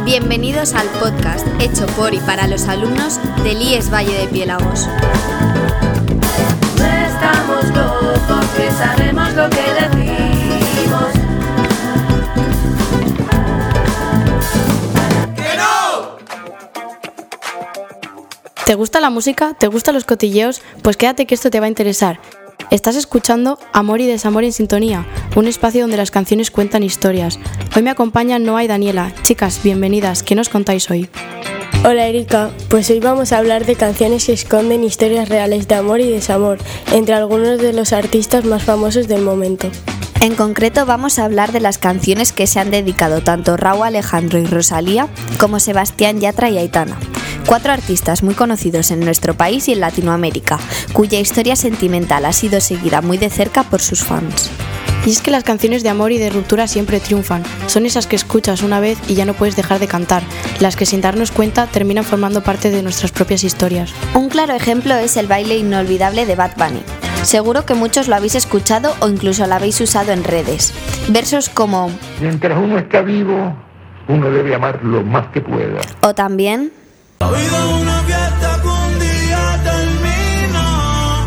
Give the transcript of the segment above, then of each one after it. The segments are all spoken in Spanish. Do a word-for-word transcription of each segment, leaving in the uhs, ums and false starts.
Bienvenidos al podcast hecho por y para los alumnos del I E S Valle de Piélagos. No estamos locos, que sabemos lo que decimos. ¡Que no! ¿Te gusta la música? ¿Te gustan los cotilleos? Pues quédate que esto te va a interesar. Estás escuchando Amor y Desamor en Sintonía, un espacio donde las canciones cuentan historias. Hoy me acompañan Noa y Daniela. Chicas, bienvenidas. ¿Qué nos contáis hoy? Hola Erika, pues hoy vamos a hablar de canciones que esconden historias reales de amor y desamor entre algunos de los artistas más famosos del momento. En concreto vamos a hablar de las canciones que se han dedicado tanto Rauw Alejandro y Rosalía como Sebastián Yatra y Aitana. Cuatro artistas muy conocidos en nuestro país y en Latinoamérica, cuya historia sentimental ha sido seguida muy de cerca por sus fans. Y es que las canciones de amor y de ruptura siempre triunfan. Son esas que escuchas una vez y ya no puedes dejar de cantar, las que sin darnos cuenta terminan formando parte de nuestras propias historias. Un claro ejemplo es el baile inolvidable de Bad Bunny. Seguro que muchos lo habéis escuchado o incluso lo habéis usado en redes. Versos como mientras uno está vivo, uno debe amar lo más que pueda. O también La vida es una fiesta que un día termina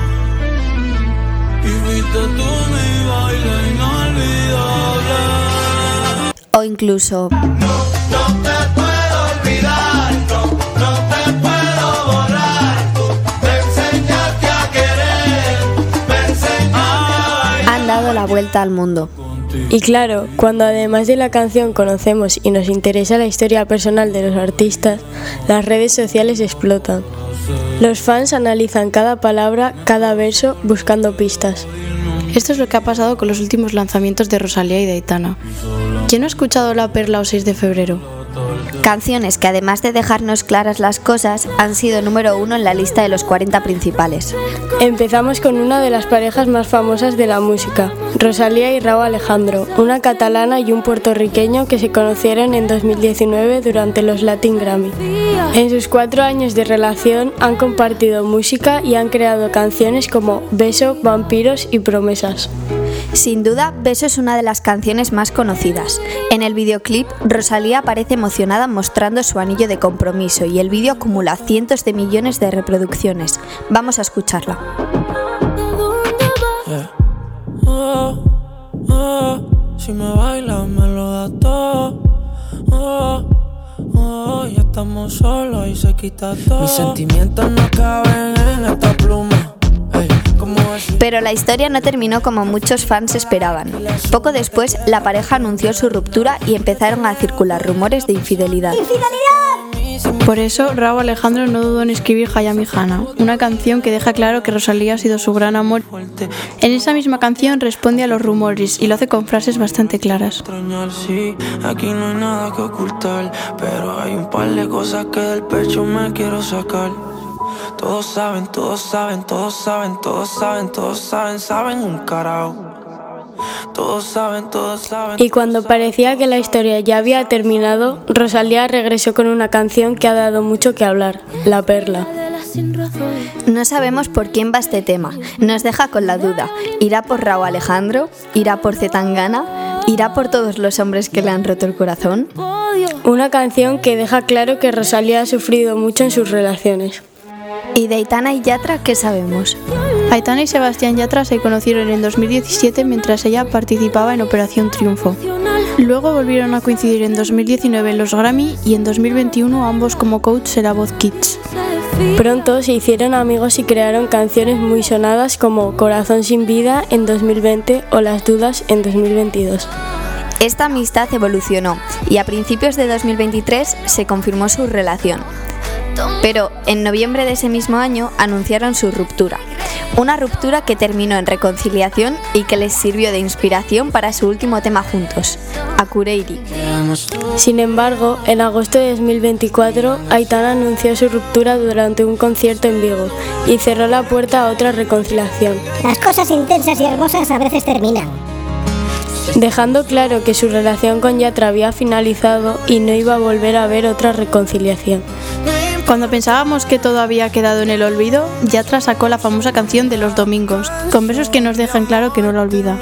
y fuiste tú mi baile inolvidable. O incluso No, no te puedo olvidar, no, no te puedo borrar. Tú me enseñaste a querer, me enseñaste a han dado la vuelta al mundo. Y claro, cuando además de la canción conocemos y nos interesa la historia personal de los artistas, las redes sociales explotan. Los fans analizan cada palabra, cada verso, buscando pistas. Esto es lo que ha pasado con los últimos lanzamientos de Rosalía y de Aitana. ¿Quién no ha escuchado La Perla o seis de febrero? Canciones que además de dejarnos claras las cosas, han sido número uno en la lista de los cuarenta principales. Empezamos con una de las parejas más famosas de la música, Rosalía y Rauw Alejandro, una catalana y un puertorriqueño que se conocieron en dos mil diecinueve durante los Latin Grammy. En sus cuatro años de relación han compartido música y han creado canciones como Beso, Vampiros y Promesas. Sin duda, Beso es una de las canciones más conocidas. En el videoclip, Rosalía aparece emocionada mostrando su anillo de compromiso y el vídeo acumula cientos de millones de reproducciones. Vamos a escucharla. Yeah. Oh, oh, si me bailas me lo das todo. Oh, oh, ya estamos solos y se quita todo. Mis sentimientos no caben en esta pluma. Hey, ¿cómo decir? Pero la historia no terminó como muchos fans esperaban. Poco después, la pareja anunció su ruptura y empezaron a circular rumores de infidelidad. Por eso, Rauw Alejandro no dudó en escribir Hayami Hana, una canción que deja claro que Rosalía ha sido su gran amor. En esa misma canción responde a los rumores y lo hace con frases bastante claras. Extrañar, sí, aquí no hay nada que ocultar, pero hay un par de cosas que del pecho me quiero sacar. Todos saben, todos saben, todos saben, todos saben, todos saben, saben un carajo. Todos saben, todos saben. Y cuando parecía que la historia ya había terminado, Rosalía regresó con una canción que ha dado mucho que hablar, La Perla. No sabemos por quién va este tema, nos deja con la duda. ¿Irá por Rauw Alejandro? ¿Irá por Zetangana? ¿Irá por todos los hombres que le han roto el corazón? Una canción que deja claro que Rosalía ha sufrido mucho en sus relaciones. ¿Y de Aitana y Yatra qué sabemos? Aitana y Sebastián Yatra se conocieron en dos mil diecisiete mientras ella participaba en Operación Triunfo. Luego volvieron a coincidir en dos mil diecinueve en los Grammy y en dos mil veintiuno ambos como coach en La Voz Kids. Pronto se hicieron amigos y crearon canciones muy sonadas como Corazón sin vida en dos mil veinte o Las dudas en dos mil veintidós. Esta amistad evolucionó y a principios de dos mil veintitrés se confirmó su relación. Pero en noviembre de ese mismo año anunciaron su ruptura. Una ruptura que terminó en reconciliación y que les sirvió de inspiración para su último tema juntos, Akureiri. Sin embargo, en agosto de dos mil veinticuatro, Aitana anunció su ruptura durante un concierto en Vigo y cerró la puerta a otra reconciliación. Las cosas intensas y hermosas a veces terminan. Dejando claro que su relación con Yatra había finalizado y no iba a volver a haber otra reconciliación. Cuando pensábamos que todo había quedado en el olvido, Yatra sacó la famosa canción de Los Domingos, con versos que nos dejan claro que no la olvida.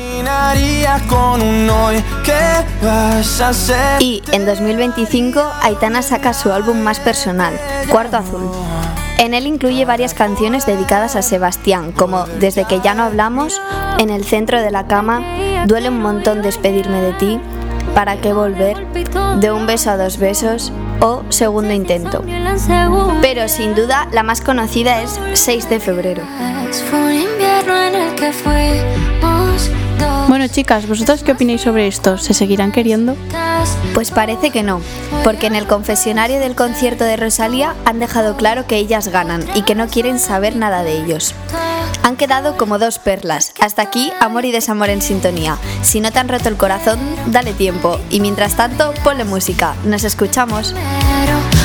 Y en dos mil veinticinco, Aitana saca su álbum más personal, Cuarto Azul. En él incluye varias canciones dedicadas a Sebastián, como Desde que ya no hablamos, En el centro de la cama, Duele un montón despedirme de ti, ¿Para qué volver?, De un beso a dos besos o Segundo intento. Pero sin duda la más conocida es seis de febrero. Bueno, chicas, ¿vosotras qué opináis sobre esto? ¿Se seguirán queriendo? Pues parece que no, porque en el confesionario del concierto de Rosalía han dejado claro que ellas ganan y que no quieren saber nada de ellos. Han quedado como dos perlas. Hasta aquí, amor y desamor en sintonía. Si no te han roto el corazón, dale tiempo. Y mientras tanto, ponle música. Nos escuchamos.